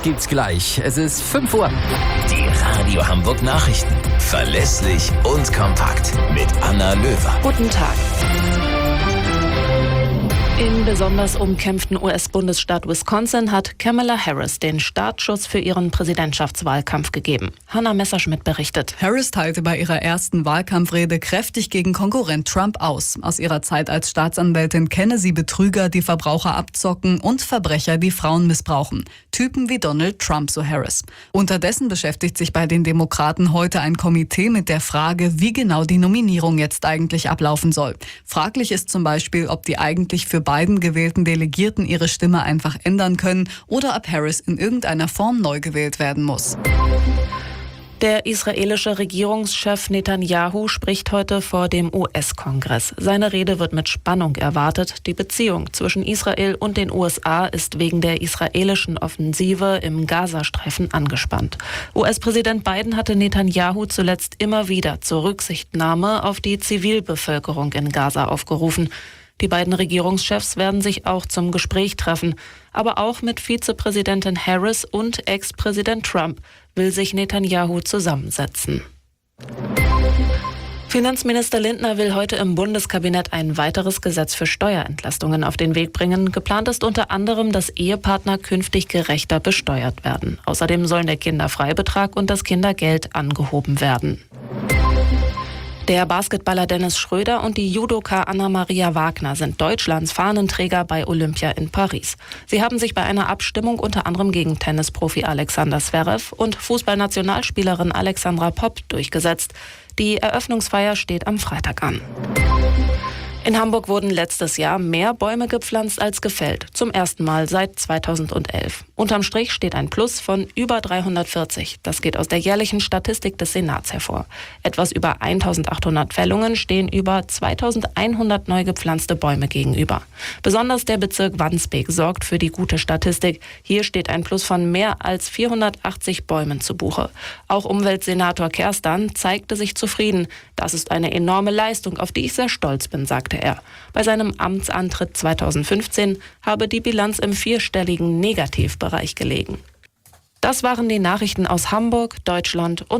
gibt's gleich. Es ist 5 Uhr. Die Radio Hamburg Nachrichten. Verlässlich und kompakt. Mit Anna Löwer. Guten Tag. Im besonders umkämpften US-Bundesstaat Wisconsin hat Kamala Harris den Startschuss für ihren Präsidentschaftswahlkampf gegeben. Hanna Messerschmidt berichtet. Harris teilte bei ihrer ersten Wahlkampfrede kräftig gegen Konkurrent Trump aus. Aus ihrer Zeit als Staatsanwältin kenne sie Betrüger, die Verbraucher abzocken, und Verbrecher, die Frauen missbrauchen. Typen wie Donald Trump, so Harris. Unterdessen beschäftigt sich bei den Demokraten heute ein Komitee mit der Frage, wie genau die Nominierung jetzt eigentlich ablaufen soll. Fraglich ist zum Beispiel, ob die eigentlich für beiden gewählten Delegierten ihre Stimme einfach ändern können oder ob Harris in irgendeiner Form neu gewählt werden muss. Der israelische Regierungschef Netanyahu spricht heute vor dem US-Kongress. Seine Rede wird mit Spannung erwartet. Die Beziehung zwischen Israel und den USA ist wegen der israelischen Offensive im Gazastreifen angespannt. US-Präsident Biden hatte Netanyahu zuletzt immer wieder zur Rücksichtnahme auf die Zivilbevölkerung in Gaza aufgerufen. Die beiden Regierungschefs werden sich auch zum Gespräch treffen. Aber auch mit Vizepräsidentin Harris und Ex-Präsident Trump will sich Netanyahu zusammensetzen. Finanzminister Lindner will heute im Bundeskabinett ein weiteres Gesetz für Steuerentlastungen auf den Weg bringen. Geplant ist unter anderem, dass Ehepartner künftig gerechter besteuert werden. Außerdem sollen der Kinderfreibetrag und das Kindergeld angehoben werden. Der Basketballer Dennis Schröder und die Judoka Anna-Maria Wagner sind Deutschlands Fahnenträger bei Olympia in Paris. Sie haben sich bei einer Abstimmung unter anderem gegen Tennisprofi Alexander Zverev und Fußballnationalspielerin Alexandra Popp durchgesetzt. Die Eröffnungsfeier steht am Freitag an. In Hamburg wurden letztes Jahr mehr Bäume gepflanzt als gefällt. Zum ersten Mal seit 2011. Unterm Strich steht ein Plus von über 340. Das geht aus der jährlichen Statistik des Senats hervor. Etwas über 1800 Fällungen stehen über 2100 neu gepflanzte Bäume gegenüber. Besonders der Bezirk Wandsbek sorgt für die gute Statistik. Hier steht ein Plus von mehr als 480 Bäumen zu Buche. Auch Umweltsenator Kerstan zeigte sich zufrieden. Das ist eine enorme Leistung, auf die ich sehr stolz bin, sagte er. Bei seinem Amtsantritt 2015 habe die Bilanz im 4-stelligen Negativbereich gelegen. Das waren die Nachrichten aus Hamburg, Deutschland und